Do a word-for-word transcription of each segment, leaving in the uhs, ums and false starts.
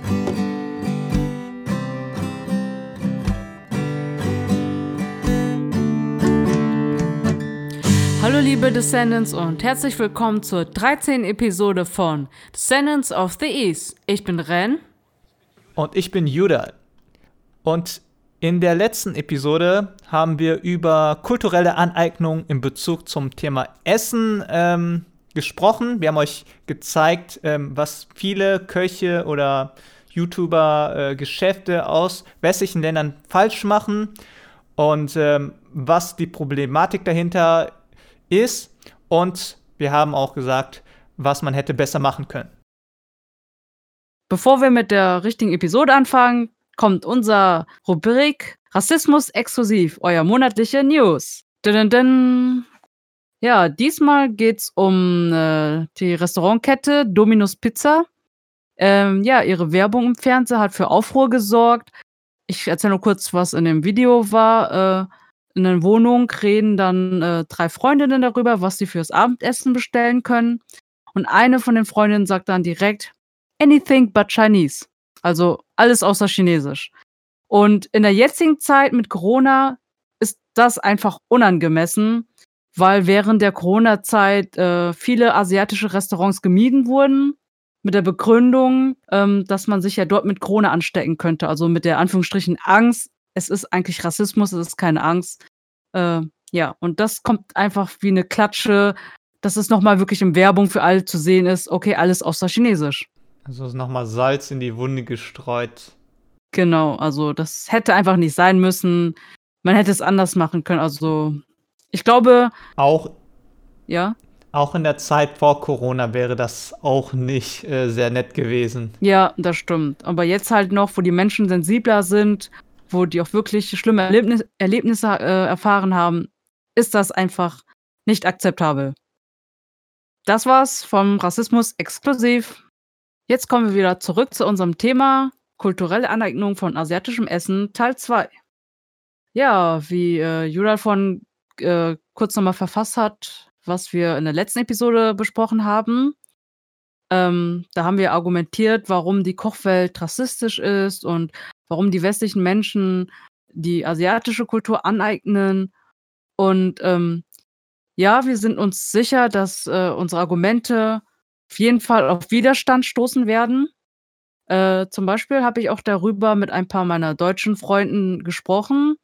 Hallo liebe Descendants und herzlich willkommen zur dreizehnten Episode von Descendants of the East. Ich bin Ren. Und ich bin Judah. Und in der letzten Episode haben wir über kulturelle Aneignung in Bezug zum Thema Essen ähm, gesprochen. Wir haben euch gezeigt, ähm, was viele Köche oder YouTuber, äh, Geschäfte aus westlichen Ländern falsch machen und ähm, was die Problematik dahinter ist. Und wir haben auch gesagt, was man hätte besser machen können. Bevor wir mit der richtigen Episode anfangen, kommt unser Rubrik Rassismus exklusiv, euer monatliche News. Dun, dun, dun. Ja, diesmal geht's um äh, die Restaurantkette Domino's Pizza. Ähm, ja, ihre Werbung im Fernsehen hat für Aufruhr gesorgt. Ich erzähle nur kurz, was in dem Video war. Äh, in der Wohnung reden dann äh, drei Freundinnen darüber, was sie fürs Abendessen bestellen können. Und eine von den Freundinnen sagt dann direkt, anything but Chinese. Also alles außer Chinesisch. Und in der jetzigen Zeit mit Corona ist das einfach unangemessen, weil während der Corona-Zeit äh, viele asiatische Restaurants gemieden wurden, mit der Begründung, ähm, dass man sich ja dort mit Corona anstecken könnte. Also mit der Anführungsstrichen Angst. Es ist eigentlich Rassismus, es ist keine Angst. Äh, ja, und das kommt einfach wie eine Klatsche, dass es nochmal wirklich in Werbung für alle zu sehen ist. Okay, alles außer Chinesisch. Also ist nochmal Salz in die Wunde gestreut. Genau, also das hätte einfach nicht sein müssen. Man hätte es anders machen können. Also ich glaube... Auch, ja? Auch in der Zeit vor Corona wäre das auch nicht äh, sehr nett gewesen. Ja, das stimmt. Aber jetzt halt noch, wo die Menschen sensibler sind, wo die auch wirklich schlimme Erlebnis- Erlebnisse äh, erfahren haben, ist das einfach nicht akzeptabel. Das war's vom Rassismus exklusiv. Jetzt kommen wir wieder zurück zu unserem Thema kulturelle Aneignung von asiatischem Essen, Teil zwei. Ja, wie äh, Judah von äh, kurz nochmal verfasst hat, was wir in der letzten Episode besprochen haben. Ähm, da haben wir argumentiert, warum die Kochwelt rassistisch ist und warum die westlichen Menschen die asiatische Kultur aneignen. Und ähm, ja, wir sind uns sicher, dass äh, unsere Argumente auf jeden Fall auf Widerstand stoßen werden. Äh, zum Beispiel habe ich auch darüber mit ein paar meiner deutschen Freunden gesprochen.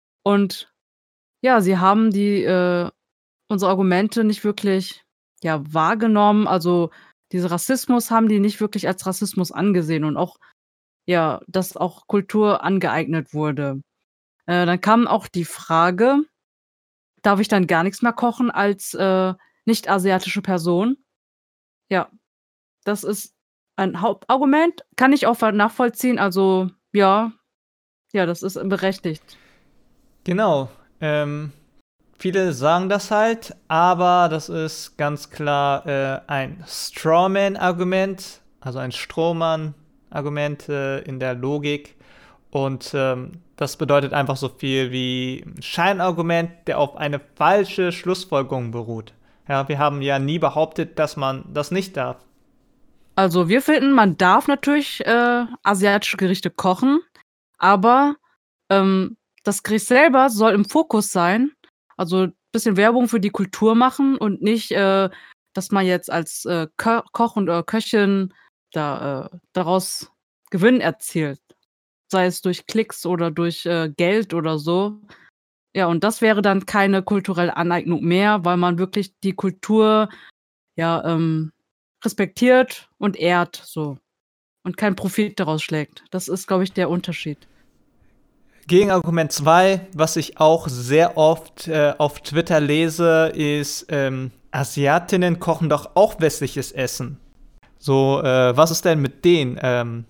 Und ja, sie haben die äh, unsere Argumente nicht wirklich ja, wahrgenommen. Also diesen Rassismus haben die nicht wirklich als Rassismus angesehen und auch, ja, dass auch Kultur angeeignet wurde. Äh, dann kam auch die Frage, darf ich dann gar nichts mehr kochen als äh, nicht-asiatische Person? Ja, das ist ein Hauptargument, kann ich auch nachvollziehen. Also ja, ja, das ist berechtigt. Genau. Ähm, viele sagen das halt, aber das ist ganz klar äh, ein Strawman-Argument, also ein Strohmann-Argument äh, in der Logik. Und ähm, das bedeutet einfach so viel wie ein Scheinargument, der auf eine falsche Schlussfolgerung beruht. Ja, wir haben ja nie behauptet, dass man das nicht darf. Also wir finden, man darf natürlich äh, asiatische Gerichte kochen, aber ähm, das Gericht selber soll im Fokus sein. Also ein bisschen Werbung für die Kultur machen und nicht, äh, dass man jetzt als äh, Ko- Koch und äh, Köchin da, äh, daraus Gewinn erzielt. Sei es durch Klicks oder durch äh, Geld oder so. Ja, und das wäre dann keine kulturelle Aneignung mehr, weil man wirklich die Kultur ja ähm, respektiert und ehrt so und keinen Profit daraus schlägt. Das ist, glaube ich, der Unterschied. Gegenargument zwei, was ich auch sehr oft äh, auf Twitter lese, ist, ähm, Asiatinnen kochen doch auch westliches Essen. So, äh, was ist denn mit denen? Ähm,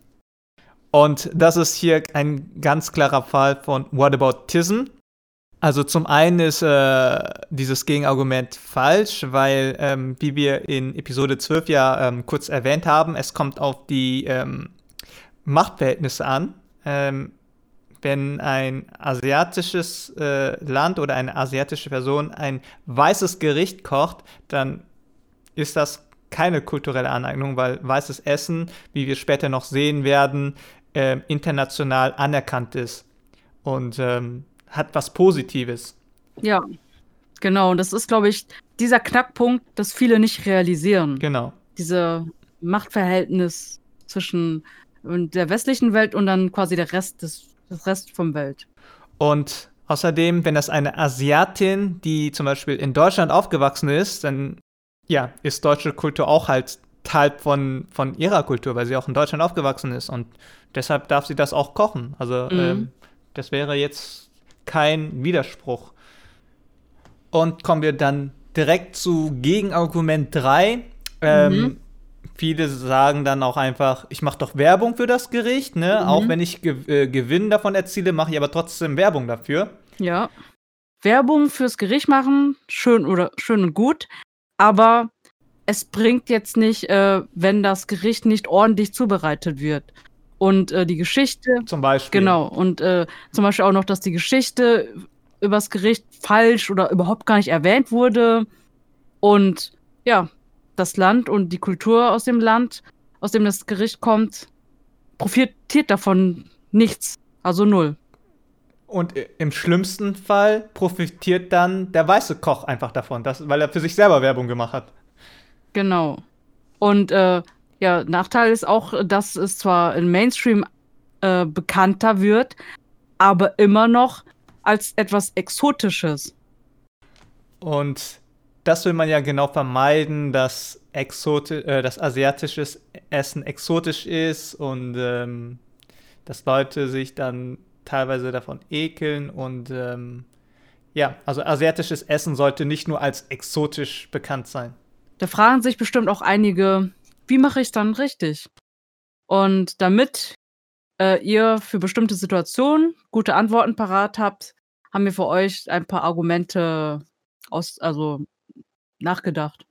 und das ist hier ein ganz klarer Fall von Whataboutism. Also zum einen ist äh, dieses Gegenargument falsch, weil, ähm, wie wir in Episode zwölf ja ähm, kurz erwähnt haben, es kommt auf die ähm, Machtverhältnisse an. Ähm, wenn ein asiatisches äh, Land oder eine asiatische Person ein weißes Gericht kocht, dann ist das keine kulturelle Aneignung, weil weißes Essen, wie wir später noch sehen werden, äh, international anerkannt ist und ähm, hat was Positives. Ja, genau. Und das ist, glaube ich, dieser Knackpunkt, das viele nicht realisieren. Genau. Diese Machtverhältnis zwischen äh, der westlichen Welt und dann quasi der Rest des, des Rest vom Welt. Und außerdem, wenn das eine Asiatin, die zum Beispiel in Deutschland aufgewachsen ist, dann ja, ist deutsche Kultur auch halt Teil von, von ihrer Kultur, weil sie auch in Deutschland aufgewachsen ist. Und deshalb darf sie das auch kochen. Also Mhm. ähm, das wäre jetzt kein Widerspruch. Und kommen wir dann direkt zu Gegenargument drei. Ähm, Mhm. Viele sagen dann auch einfach, ich mache doch Werbung für das Gericht, ne? Mhm. Auch wenn ich Ge äh, Gewinn davon erziele, mache ich aber trotzdem Werbung dafür. Ja. Werbung fürs Gericht machen, schön oder schön und gut, aber es bringt jetzt nicht, äh, wenn das Gericht nicht ordentlich zubereitet wird. Und äh, die Geschichte, Zum Beispiel. genau, und äh, zum Beispiel auch noch, dass die Geschichte übers Gericht falsch oder überhaupt gar nicht erwähnt wurde. Und ja, das Land und die Kultur aus dem Land, aus dem das Gericht kommt, profitiert davon nichts. Also null. Und i- im schlimmsten Fall profitiert dann der weiße Koch einfach davon, das, weil er für sich selber Werbung gemacht hat. Genau. Und äh, ja, Nachteil ist auch, dass es zwar im Mainstream äh, bekannter wird, aber immer noch als etwas Exotisches. Und das will man ja genau vermeiden, dass, exoti äh, dass asiatisches Essen exotisch ist und ähm, dass Leute sich dann teilweise davon ekeln. Und ähm, ja, also asiatisches Essen sollte nicht nur als exotisch bekannt sein. Da fragen sich bestimmt auch einige, wie mache ich es dann richtig? Und damit äh, ihr für bestimmte Situationen gute Antworten parat habt, haben wir für euch ein paar Argumente aus, also nachgedacht.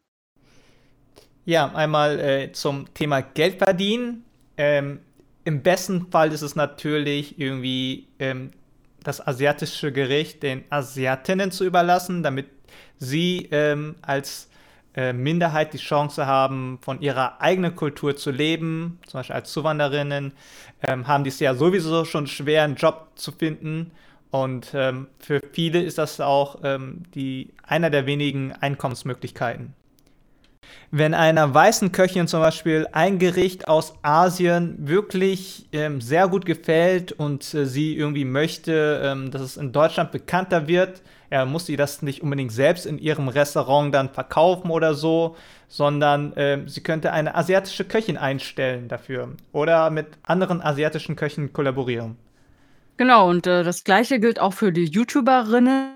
Ja, einmal äh, zum Thema Geld verdienen. Ähm, Im besten Fall ist es natürlich irgendwie ähm, das asiatische Gericht den Asiatinnen zu überlassen, damit sie ähm, als äh, Minderheit die Chance haben, von ihrer eigenen Kultur zu leben. Zum Beispiel als Zuwanderinnen ähm, haben die es ja sowieso schon schwer, einen Job zu finden. Und ähm, für viele ist das auch ähm, die, einer der wenigen Einkommensmöglichkeiten. Wenn einer weißen Köchin zum Beispiel ein Gericht aus Asien wirklich ähm, sehr gut gefällt und äh, sie irgendwie möchte, ähm, dass es in Deutschland bekannter wird, ja, muss sie das nicht unbedingt selbst in ihrem Restaurant dann verkaufen oder so, sondern ähm, sie könnte eine asiatische Köchin einstellen dafür oder mit anderen asiatischen Köchen kollaborieren. Genau, und äh, das Gleiche gilt auch für die YouTuberinnen,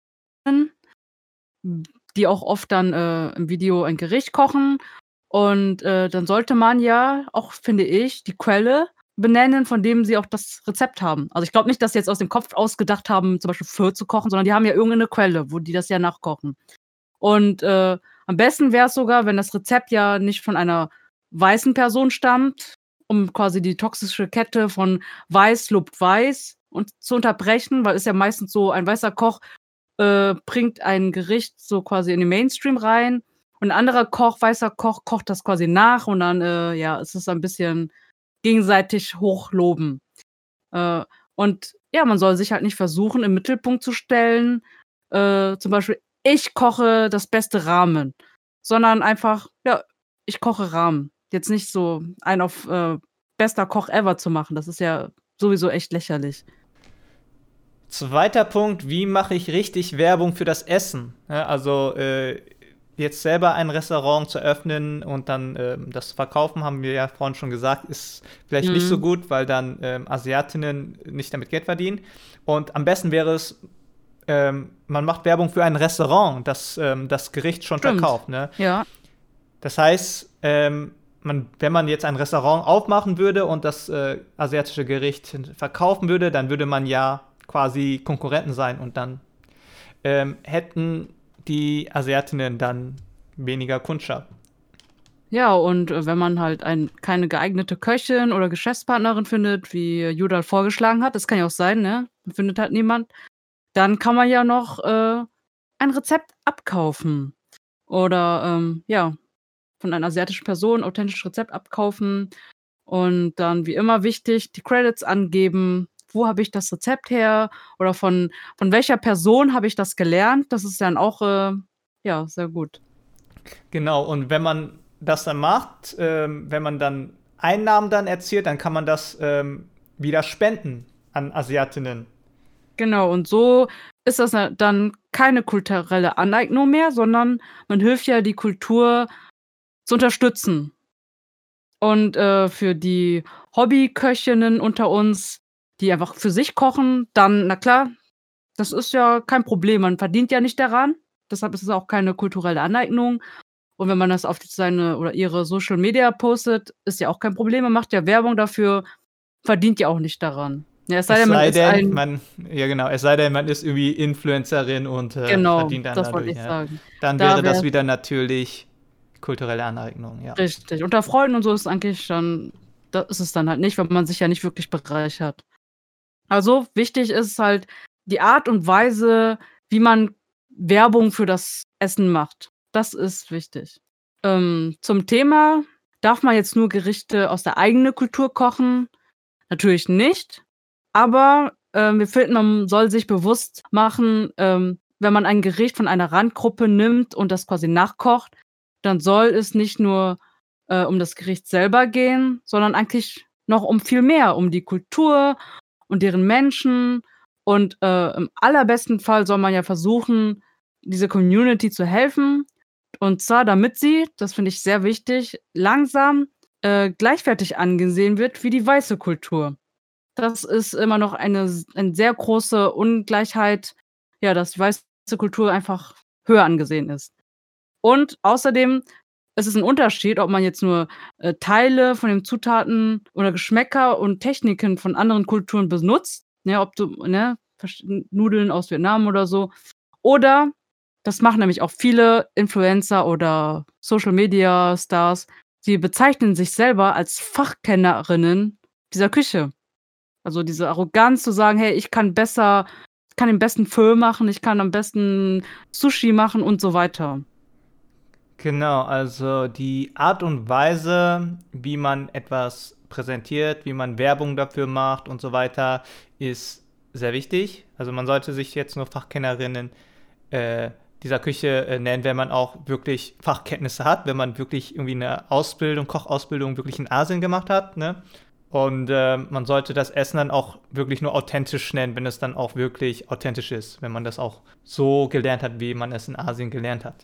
die auch oft dann äh, im Video ein Gericht kochen. Und äh, dann sollte man ja auch, finde ich, die Quelle benennen, von dem sie auch das Rezept haben. Also ich glaube nicht, dass sie jetzt aus dem Kopf ausgedacht haben, zum Beispiel Pho zu kochen, sondern die haben ja irgendeine Quelle, wo die das ja nachkochen. Und äh, am besten wäre es sogar, wenn das Rezept ja nicht von einer weißen Person stammt, um quasi die toxische Kette von Weiß lobt Weiß und zu unterbrechen, weil es ja meistens so, ein weißer Koch äh, bringt ein Gericht so quasi in den Mainstream rein und ein anderer Koch, weißer Koch, kocht das quasi nach und dann, äh, ja, ist es ein bisschen gegenseitig hochloben. Äh, und ja, man soll sich halt nicht versuchen, im Mittelpunkt zu stellen, äh, zum Beispiel, ich koche das beste Ramen, sondern einfach, ja, ich koche Ramen. Jetzt nicht so einen auf äh, bester Koch ever zu machen, das ist ja sowieso echt lächerlich. Zweiter Punkt, wie mache ich richtig Werbung für das Essen? Ja, also äh, jetzt selber ein Restaurant zu öffnen und dann ähm, das zu verkaufen, haben wir ja vorhin schon gesagt, ist vielleicht nicht so Mhm. gut, weil dann ähm, Asiatinnen nicht damit Geld verdienen. Und am besten wäre es, ähm, man macht Werbung für ein Restaurant, das ähm, das Gericht schon Stimmt. verkauft. Ne? Ja. Das heißt, ähm, man, wenn man jetzt ein Restaurant aufmachen würde und das äh, asiatische Gericht verkaufen würde, dann würde man ja quasi Konkurrenten sein und dann ähm, hätten die Asiatinnen dann weniger Kundschaft. Ja, und äh, wenn man halt ein, keine geeignete Köchin oder Geschäftspartnerin findet, wie Judal vorgeschlagen hat, das kann ja auch sein, ne? Man findet halt niemand, dann kann man ja noch äh, ein Rezept abkaufen. Oder ähm, ja, von einer asiatischen Person authentisches Rezept abkaufen und dann wie immer wichtig, die Credits angeben. Wo habe ich das Rezept her oder von von welcher Person habe ich das gelernt? Das ist dann auch, äh, ja, sehr gut. Genau, und wenn man das dann macht, ähm, wenn man dann Einnahmen dann erzielt, dann kann man das ähm, wieder spenden an Asiatinnen. Genau, und so ist das na dann keine kulturelle Aneignung mehr, sondern man hilft ja, die Kultur zu unterstützen. Und, äh, für die Hobbyköchinnen unter uns, die einfach für sich kochen, dann na klar, das ist ja kein Problem. Man verdient ja nicht daran, deshalb ist es auch keine kulturelle Aneignung. Und wenn man das auf seine oder ihre Social Media postet, ist ja auch kein Problem. Man macht ja Werbung dafür, verdient ja auch nicht daran. Ja, es sei Es denn, man sei ist denn, ein man, ja genau, es sei denn, man ist irgendwie Influencerin und äh, Genau, verdient dann das wollte dadurch. ich Ja. sagen. Dann Da wäre das wäre wieder natürlich kulturelle Aneignung, ja. richtig. Unter Freunden und so ist eigentlich dann da ist es dann halt nicht, weil man sich ja nicht wirklich bereichert. Also, wichtig ist halt die Art und Weise, wie man Werbung für das Essen macht. Das ist wichtig. Ähm, zum Thema, darf man jetzt nur Gerichte aus der eigenen Kultur kochen? Natürlich nicht, aber, ähm, wir finden, man soll sich bewusst machen, ähm, wenn man ein Gericht von einer Randgruppe nimmt und das quasi nachkocht, dann soll es nicht nur, äh, um das Gericht selber gehen, sondern eigentlich noch um viel mehr, um die Kultur und deren Menschen und, äh, im allerbesten Fall soll man ja versuchen, diese Community zu helfen und zwar damit sie, das finde ich sehr wichtig, langsam, äh, gleichwertig angesehen wird wie die weiße Kultur. Das ist immer noch eine s eine sehr große Ungleichheit, ja, dass die weiße Kultur einfach höher angesehen ist. Und außerdem ist es 'n Unterschied, ob man jetzt nur, äh, Teile von den Zutaten oder Geschmäcker und Techniken von anderen Kulturen benutzt, ne, ob du ne, versch Nudeln aus Vietnam oder so. Oder das machen nämlich auch viele Influencer oder Social-Media-Stars, die bezeichnen sich selber als Fachkennerinnen dieser Küche. Also, diese Arroganz zu sagen: „Hey, ich kann besser ich kann den besten Pho machen, ich kann am besten Sushi machen“ und so weiter. Genau, also die Art und Weise, wie man etwas präsentiert, wie man Werbung dafür macht und so weiter, ist sehr wichtig. Also man sollte sich jetzt nur Fachkennerinnen äh, dieser Küche äh, nennen, wenn man auch wirklich Fachkenntnisse hat, wenn man wirklich irgendwie eine Ausbildung, Kochausbildung wirklich in Asien gemacht hat, ne? Und äh, man sollte das Essen dann auch wirklich nur authentisch nennen, wenn es dann auch wirklich authentisch ist, wenn man das auch so gelernt hat, wie man es in Asien gelernt hat.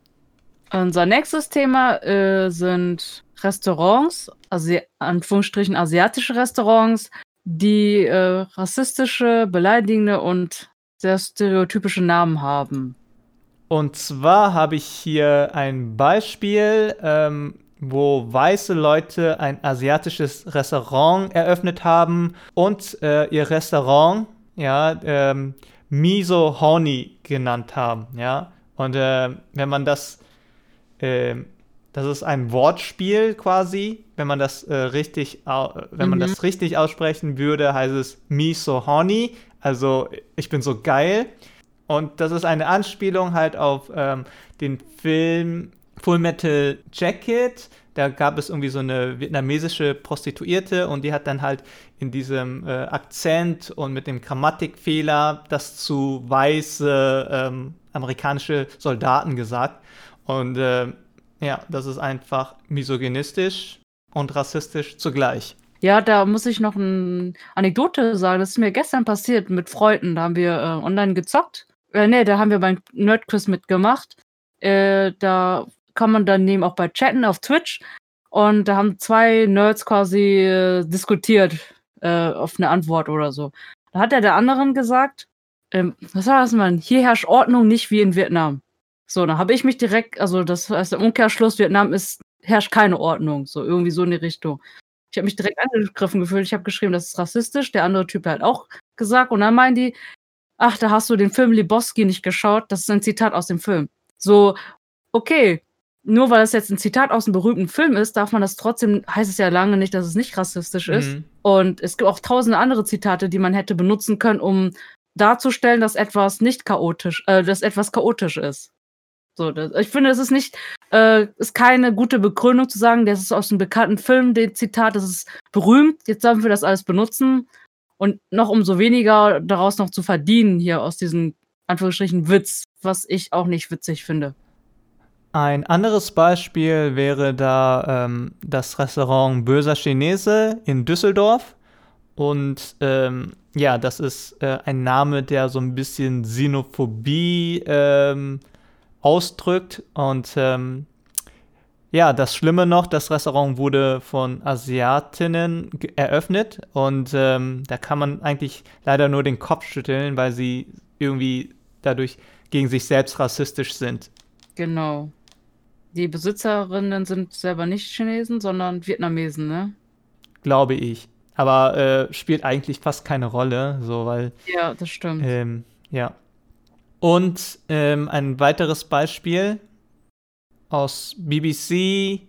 Unser nächstes Thema, äh, sind Restaurants, asi Anführungsstrichen asiatische Restaurants, die, äh, rassistische, beleidigende und sehr stereotypische Namen haben. Und zwar habe ich hier ein Beispiel, ähm, wo weiße Leute ein asiatisches Restaurant eröffnet haben und äh, ihr Restaurant, ja, ähm, Miso Honey genannt haben, ja. Und äh, wenn man das, äh, das ist ein Wortspiel quasi, wenn man das äh, richtig, au- wenn man Mhm. das richtig aussprechen würde, heißt es Miso Honey, also ich bin so geil. Und das ist eine Anspielung halt auf ähm, den Film Full Metal Jacket. Da gab es irgendwie so eine vietnamesische Prostituierte und die hat dann halt in diesem äh, Akzent und mit dem Grammatikfehler das zu weiße ähm, amerikanische Soldaten gesagt. Und äh, ja, das ist einfach misogynistisch und rassistisch zugleich. Ja, da muss ich noch 'n Anekdote sagen. Das ist mir gestern passiert mit Freunden. Da haben wir, äh, online gezockt. Äh, ne, da haben wir beim Nerdquiz mitgemacht. Äh, da kann man dann eben auch bei chatten auf Twitch und da haben zwei Nerds quasi, äh, diskutiert, äh, auf 'ne Antwort oder so. Da hat der der anderen gesagt, ähm, was war das, Mann? „Hier herrscht Ordnung, nicht wie in Vietnam.“ So, dann habe ich mich direkt also, das heißt im Umkehrschluss, Vietnam ist herrscht keine Ordnung, so irgendwie so in die Richtung. Ich habe mich direkt angegriffen gefühlt. Ich habe geschrieben, das ist rassistisch. Der andere Typ hat auch gesagt und dann meinen die: „Ach, da hast du den Film Lebowski nicht geschaut. Das ist ein Zitat aus dem Film.“ So, okay, nur weil das jetzt 'n Zitat aus 'nem berühmten Film ist, darf man das trotzdem heißt es ja lange nicht, dass es nicht rassistisch ist. Mhm. Und es gibt auch tausende andere Zitate, die man hätte benutzen können, um darzustellen, dass etwas nicht chaotisch äh, dass etwas chaotisch ist. So, das, ich finde, es ist nicht, äh, ist keine gute Begründung zu sagen, das ist aus einem bekannten Film, den Zitat, das ist berühmt, jetzt dürfen wir das alles benutzen und noch umso weniger daraus noch zu verdienen hier aus diesem Anführungsstrichen Witz, was ich auch nicht witzig finde. Ein anderes Beispiel wäre da ähm, das Restaurant Böser Chinese in Düsseldorf. Und ähm, ja, das ist äh, ein Name, der so ein bisschen Xenophobie ähm, ausdrückt. Und ähm, ja, das Schlimme noch, das Restaurant wurde von Asiatinnen ge- eröffnet. Und ähm, da kann man eigentlich leider nur den Kopf schütteln, weil sie irgendwie dadurch gegen sich selbst rassistisch sind. Genau. Die Besitzerinnen sind selber nicht Chinesen, sondern Vietnamesen, ne? Glaube ich. Aber äh, spielt eigentlich fast keine Rolle, so weil, Ja, das stimmt. ähm, ja. Und ähm, ein weiteres Beispiel aus B B C,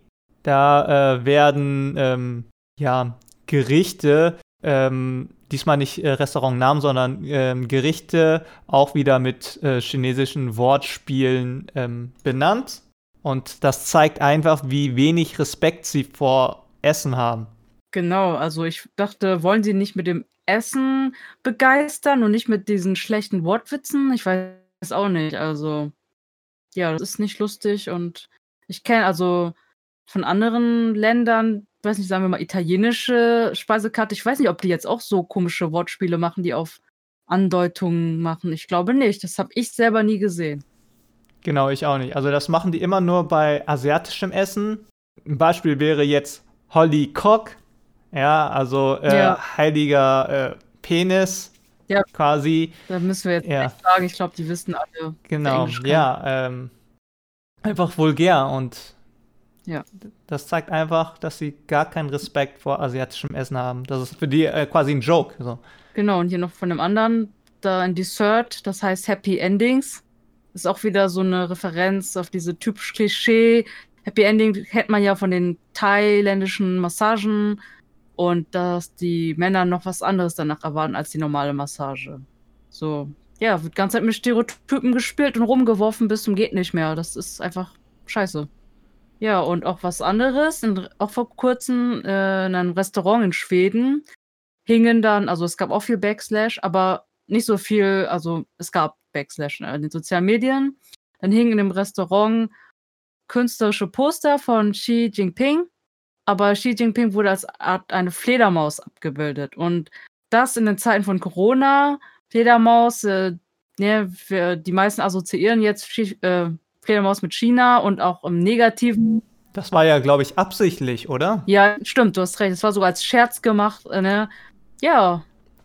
da äh, werden ähm, ja, Gerichte, ähm, diesmal nicht äh, Restaurantnamen, sondern ähm, Gerichte auch wieder mit äh, chinesischen Wortspielen ähm, benannt. Und das zeigt einfach, wie wenig Respekt sie vor Essen haben. Genau, also ich dachte, wollen sie nicht mit dem Essen begeistern und nicht mit diesen schlechten Wortwitzen? Ich weiß auch nicht. Also, ja, das ist nicht lustig und ich kenne also von anderen Ländern, weiß nicht, sagen wir mal, italienische Speisekarte. Ich weiß nicht, ob die jetzt auch so komische Wortspiele machen, die auf Andeutungen machen. Ich glaube nicht. Das habe ich selber nie gesehen. Genau, ich auch nicht. Also das machen die immer nur bei asiatischem Essen. Ein Beispiel wäre jetzt Holly Cock. Ja, also äh, Ja, heiliger äh, Penis ja, quasi. da müssen wir jetzt Ja, nicht sagen. Ich glaube, die wissen alle, die genau. Englisch können. Ja, ähm, einfach vulgär und Ja. das zeigt einfach, dass sie gar keinen Respekt vor asiatischem Essen haben. Das ist für die äh, quasi ein Joke. So. Genau, und hier noch von dem anderen, da ein Dessert, das heißt Happy Endings. Ist auch wieder so eine Referenz auf diese typisch Klischee. Happy Ending kennt man ja von den thailändischen Massagen und dass die Männer noch was anderes danach erwarten als die normale Massage. So, ja, wird ganz Zeit mit Stereotypen gespielt und rumgeworfen bis zum geht nicht mehr. Das ist einfach scheiße. Ja, und auch was anderes, in, auch vor kurzem äh, in einem Restaurant in Schweden hingen dann, also es gab auch viel Backslash, aber nicht so viel, also es gab Backslash ne, in den sozialen Medien. Dann hingen in dem Restaurant künstlerische Poster von Xi Jinping, aber Xi Jinping wurde als Art eine Fledermaus abgebildet. Und das in den Zeiten von Corona, Fledermaus, äh, ne, wir, die meisten assoziieren jetzt Xi, äh, Fledermaus mit China und auch im Negativen. Das war ja, glaube ich, absichtlich, oder? Ja, stimmt, du hast recht. Es war sogar als Scherz gemacht, äh, ne? Ja,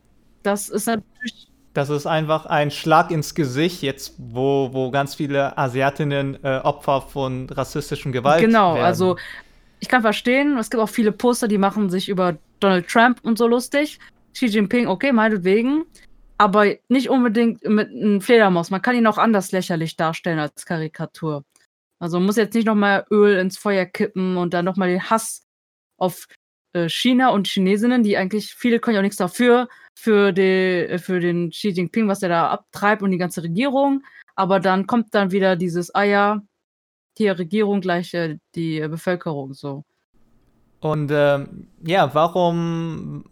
das ist natürlich. Das ist einfach ein Schlag ins Gesicht, jetzt wo, wo ganz viele Asiatinnen äh, Opfer von rassistischem Gewalt Genau, werden. also ich kann verstehen, es gibt auch viele Poster, die machen sich über Donald Trump und so lustig. Xi Jinping, okay, meinetwegen. Aber nicht unbedingt mit einem Fledermaus. Man kann ihn auch anders lächerlich darstellen als Karikatur. Also man muss jetzt nicht nochmal Öl ins Feuer kippen und dann nochmal den Hass auf äh, China und Chinesinnen, die eigentlich, viele können ja auch nichts dafür, für, die, für den Xi Jinping, was er da abtreibt und die ganze Regierung. Aber dann kommt dann wieder dieses, ah ja, hier Regierung gleich äh, die äh, Bevölkerung so. Und ähm, ja, warum,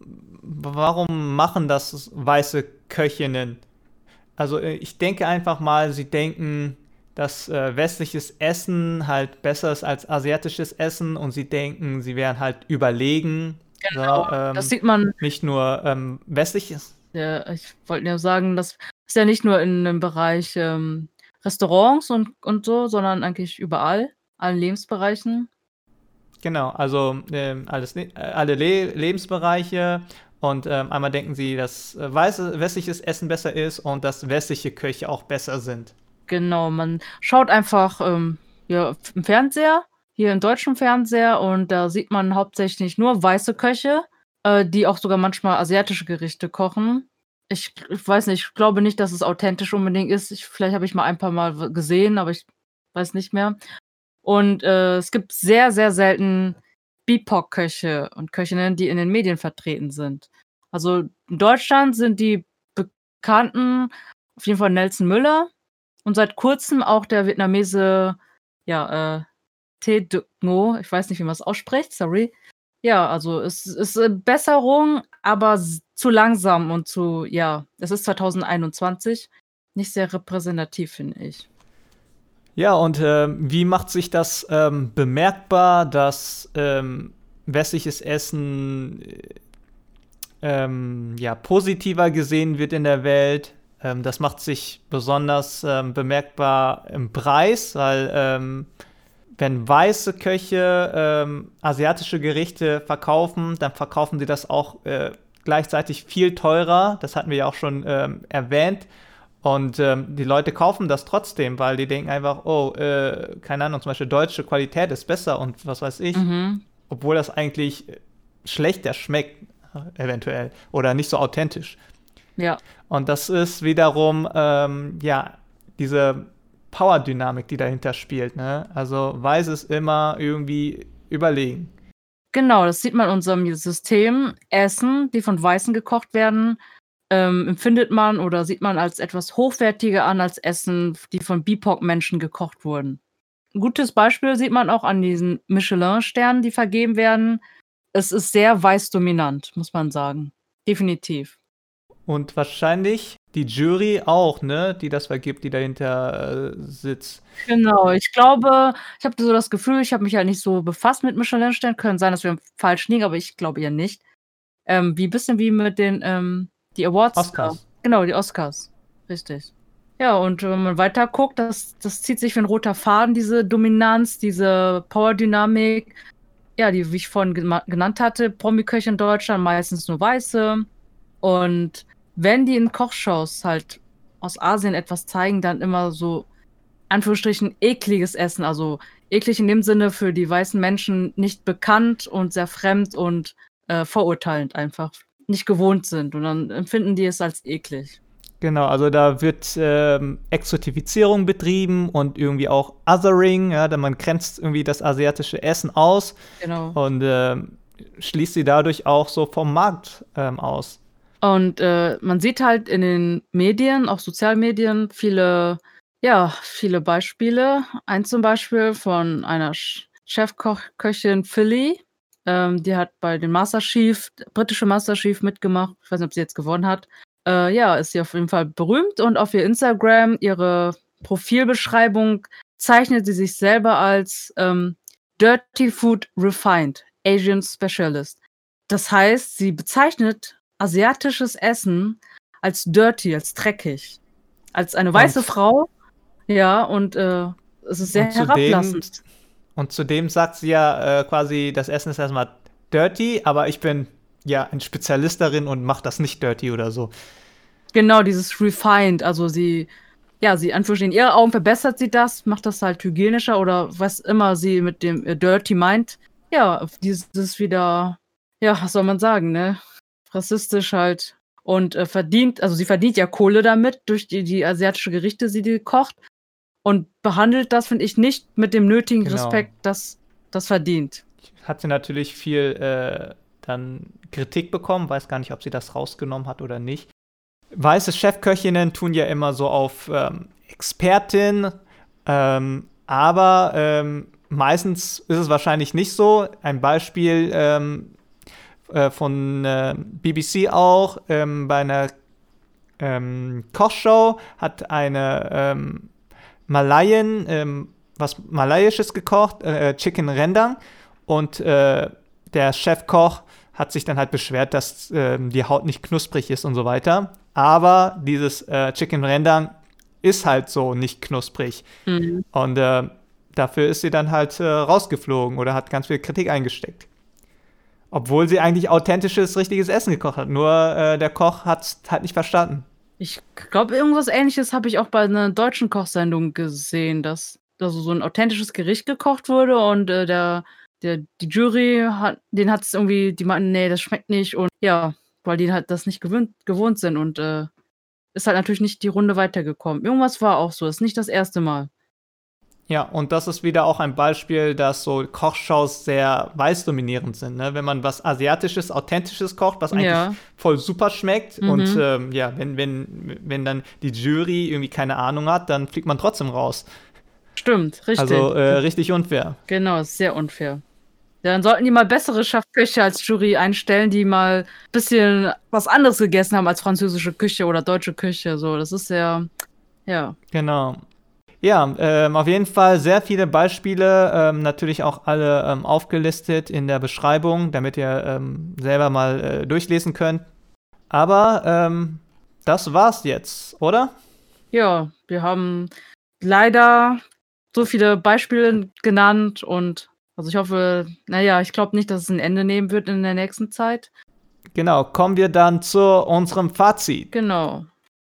warum machen das weiße Köchinnen? Also äh, ich denke einfach mal, sie denken, dass äh, westliches Essen halt besser ist als asiatisches Essen und sie denken, sie wären halt überlegen. Genau, So, ähm, das sieht man. nicht nur ähm, westliches. Ja, ich wollte ja sagen, das ist ja nicht nur in dem Bereich ähm, Restaurants und, und so, sondern eigentlich überall, allen Lebensbereichen. Genau, also ähm, alles, äh, alle Le Lebensbereiche und ähm, einmal denken sie, dass äh, weiße, westliches Essen besser ist und dass westliche Köche auch besser sind. Genau, man schaut einfach ähm, ja, im Fernseher, hier im deutschen Fernseher, und da sieht man hauptsächlich nur weiße Köche, äh, die auch sogar manchmal asiatische Gerichte kochen. Ich, ich weiß nicht, ich glaube nicht, dass es authentisch unbedingt ist. Ich, vielleicht habe ich mal ein paar Mal w- gesehen, aber ich weiß nicht mehr. Und äh, es gibt sehr, sehr selten B I P O C-Köche und Köchinnen, die in den Medien vertreten sind. Also in Deutschland sind die bekannten auf jeden Fall Nelson Müller, Und seit Kurzem auch der Vietnamese, ja, äh, The Duc Ngo, ich weiß nicht, wie man's ausspricht, sorry. Ja, also es ist 'ne Besserung, aber s zu langsam und zu ja, es ist zweitausendeinundzwanzig, nicht sehr repräsentativ, finde ich. Ja, und, ähm, wie macht sich das, ähm, bemerkbar, dass, ähm, westliches Essen, äh, ähm, ja, positiver gesehen wird in der Welt? Ähm, das macht sich besonders, ähm, bemerkbar im Preis, weil, ähm, wenn weiße Köche, ähm, asiatische Gerichte verkaufen, dann verkaufen sie das auch, äh, gleichzeitig viel teurer. Das hatten wir ja auch schon, ähm, erwähnt. Und, ähm, die Leute kaufen das trotzdem, weil die denken einfach: „Oh, äh, keine Ahnung, zum Beispiel deutsche Qualität ist besser“ und was weiß ich, Mhm. obwohl das eigentlich schlechter schmeckt, eventuell oder nicht so authentisch. Ja. Und das ist wiederum, ähm, ja, diese Powerdynamik, die dahinter spielt, ne? Also, weiß ist immer irgendwie überlegen. Genau, das sieht man in unserem System. Essen, die von Weißen gekocht werden, ähm, empfindet man oder sieht man als etwas hochwertiger an als Essen, f die von B I P O C-Menschen gekocht wurden. 'N gutes Beispiel sieht man auch an diesen Michelin-Sternen, die vergeben werden. Es ist sehr weiß-dominant, muss man sagen. Definitiv. Und wahrscheinlich die Jury auch, ne, die das vergibt, die dahinter, äh, sitzt. Genau, ich glaube ich habe so das Gefühl, ich habe mich ja nicht so befasst mit Michelin-Sternen. Können sein, dass wir im Falschen liegen, aber ich glaube eher nicht. Ähm, wie bisschen wie mit den, ähm die Awards da. Oscars. Genau, die Oscars. Richtig. Ja, und wenn man weiter guckt, das das zieht sich wie 'n roter Faden, diese Dominanz, diese Powerdynamik. Ja, die wie ich vorhin gema genannt hatte, Promiköche in Deutschland, meistens nur Weiße. Und wenn die in Kochshows halt aus Asien etwas zeigen, dann immer so, Anführungsstrichen, ekliges Essen. Also, eklig in dem Sinne für die weißen Menschen nicht bekannt und sehr fremd und, äh, vorurteilend einfach, nicht gewohnt sind. Und dann empfinden die es als eklig. Genau, also da wird, ähm, Exotifizierung betrieben und irgendwie auch Othering, ja, denn man grenzt irgendwie das asiatische Essen aus Genau. und, ähm, schließt sie dadurch auch so vom Markt, ähm, aus. Und, äh, man sieht halt in den Medien, auch Sozialmedien, viele ja, viele Beispiele. Eins zum Beispiel von einer Ch Chefkoch Köchin Phylly. Ähm, die hat bei den MasterChef britische MasterChef mitgemacht. Ich weiß nicht, ob sie jetzt gewonnen hat. Äh, ja, ist sie auf jeden Fall berühmt und auf ihr Instagram, ihre Profilbeschreibung, zeichnet sie sich selber als, ähm, Dirty Food Refined, Asian Specialist. Das heißt, sie bezeichnet asiatisches Essen als dirty, als dreckig. Als eine weiße Und Frau, ja, und, äh, es ist sehr und zudem herablassend. und zudem sagt sie ja, äh, quasi, das Essen ist erst mal dirty, aber ich bin, ja, ein Spezialist darin und mache das nicht dirty oder so. Genau, dieses refined, also sie ja, sie Anführungsstrichen in ihren Augen verbessert sie das, macht das halt hygienischer oder was immer sie mit dem, äh, dirty meint. Ja, auf dieses wieder ja, was soll man sagen, ne? Rassistisch halt und, äh, verdient also sie verdient ja Kohle damit durch die die asiatische Gerichte, die sie kocht und behandelt das, finde ich, nicht mit dem nötigen Genau. Respekt, das das verdient. Hat sie natürlich viel, äh, dann Kritik bekommen, weiß gar nicht, ob sie das rausgenommen hat oder nicht. Weiße Chefköchinnen tun ja immer so auf, ähm, Expertin, ähm, aber, ähm, meistens ist es wahrscheinlich nicht so. Ein Beispiel, ähm, äh, von, äh, B B C auch, ähm, bei 'ner, ähm, Kochshow hat eine, ähm, Malaien, ähm, was Malayisches gekocht, äh, Chicken Rendang. Und, äh, der Chefkoch hat sich dann halt beschwert, dass, ähm, die Haut nicht knusprig ist und so weiter. Aber dieses, äh, Chicken Rendang ist halt so nicht knusprig. Mhm. Und, äh, dafür ist sie dann halt, äh, rausgeflogen oder hat ganz viel Kritik eingesteckt. Obwohl sie eigentlich authentisches, richtiges Essen gekocht hat, nur, äh, der Koch hat's halt nicht verstanden. Ich glaube, irgendwas Ähnliches habe ich auch bei 'ner deutschen Kochsendung gesehen, dass da so so 'n authentisches Gericht gekocht wurde und, äh, der der die Jury hat denen hat's irgendwie die meinten: „Ne, das schmeckt nicht“ und ja, weil die halt das nicht gewöhnt gewohnt sind und, äh, ist halt natürlich nicht die Runde weitergekommen. Irgendwas war auch so, ist nicht das erste Mal. Ja, und das ist wieder auch ein Beispiel, dass so Kochshows sehr weiß-dominierend sind. Ne? Wenn man was Asiatisches, Authentisches kocht, was eigentlich Ja. voll super schmeckt Mhm. und ähm, ja, wenn, wenn, wenn dann die Jury irgendwie keine Ahnung hat, dann fliegt man trotzdem raus. Stimmt, richtig. Also äh, richtig unfair. Genau, ist sehr unfair. Ja, dann sollten die mal bessere Chefköche als Jury einstellen, die mal ein bisschen was anderes gegessen haben als französische Küche oder deutsche Küche. So, das ist sehr, ja. Genau. Ja, ähm, auf jeden Fall sehr viele Beispiele, ähm, natürlich auch alle ähm, aufgelistet in der Beschreibung, damit ihr ähm, selber mal äh, durchlesen könnt. Aber ähm, das war's jetzt, oder? Ja, wir haben leider so viele Beispiele genannt und also ich hoffe, naja, ich glaube nicht, dass es ein Ende nehmen wird in der nächsten Zeit. Genau, kommen wir dann zu unserem Fazit. Genau.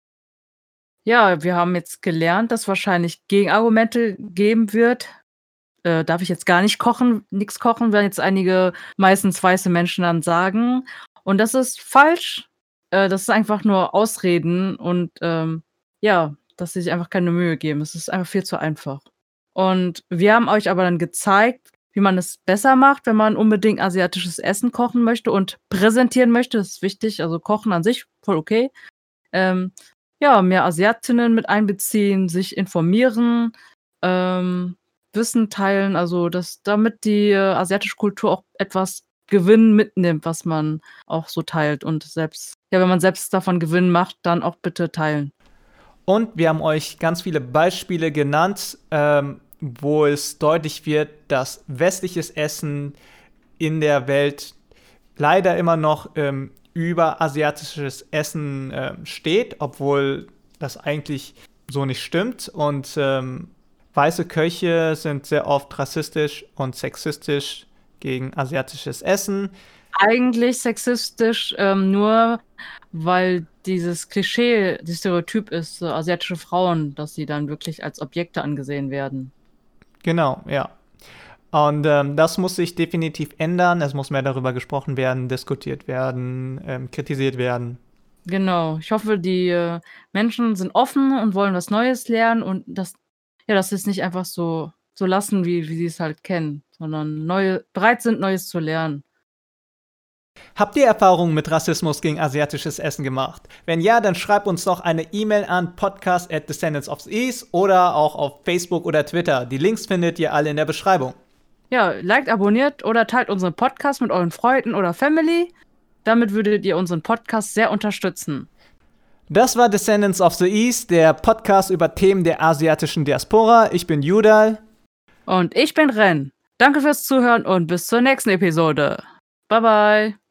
Ja, wir haben jetzt gelernt, dass wahrscheinlich Gegenargumente geben wird. Äh, darf ich jetzt gar nicht kochen, nichts kochen, werden jetzt einige meistens weiße Menschen dann sagen. Und das ist falsch. Äh, das ist einfach nur Ausreden und ähm, ja, dass sie sich einfach keine Mühe geben. Es ist einfach viel zu einfach. Und wir haben euch aber dann gezeigt, wie man es besser macht, wenn man unbedingt asiatisches Essen kochen möchte und präsentieren möchte. Das ist wichtig. Also Kochen an sich voll okay. Ähm, ja, mehr Asiatinnen mit einbeziehen, sich informieren, ähm, Wissen teilen, also dass damit die äh, asiatische Kultur auch etwas Gewinn mitnimmt, was man auch so teilt und selbst, ja, wenn man selbst davon Gewinn macht, dann auch bitte teilen. Und wir haben euch ganz viele Beispiele genannt, ähm, wo es deutlich wird, dass westliches Essen in der Welt leider immer noch ähm, über asiatisches Essen ähm, steht, obwohl das eigentlich so nicht stimmt. Und ähm, weiße Köche sind sehr oft rassistisch und sexistisch gegen asiatisches Essen. Eigentlich sexistisch, ähm, nur weil dieses Klischee, dieses Stereotyp ist, so asiatische Frauen, dass sie dann wirklich als Objekte angesehen werden. Genau, ja. Und ähm, das muss sich definitiv ändern. Es muss mehr darüber gesprochen werden, diskutiert werden, ähm, kritisiert werden. Genau. Ich hoffe, die äh, Menschen sind offen und wollen was Neues lernen und das, ja, dass sie es nicht einfach so, so lassen, wie, wie sie es halt kennen, sondern neue, bereit sind, Neues zu lernen. Habt ihr Erfahrungen mit Rassismus gegen asiatisches Essen gemacht? Wenn ja, dann schreibt uns doch eine E-Mail an podcast at descendants of the east oder auch auf Facebook oder Twitter. Die Links findet ihr alle in der Beschreibung. Ja, liked, abonniert oder teilt unseren Podcast mit euren Freunden oder Family. Damit würdet ihr unseren Podcast sehr unterstützen. Das war Descendants of the East, der Podcast über Themen der asiatischen Diaspora. Ich bin Judal. Und ich bin Ren. Danke fürs Zuhören und bis zur nächsten Episode. Bye bye.